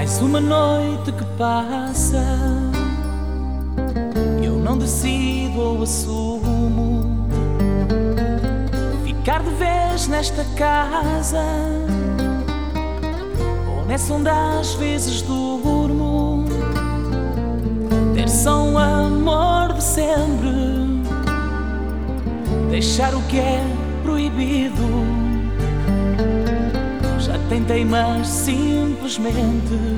Mais uma noite que passa, eu não decido ou assumo ficar de vez nesta casa, ou nessa onde às vezes durmo. Ter só um amor de sempre, deixar o que é proibido. Já tentei, mas simplesmente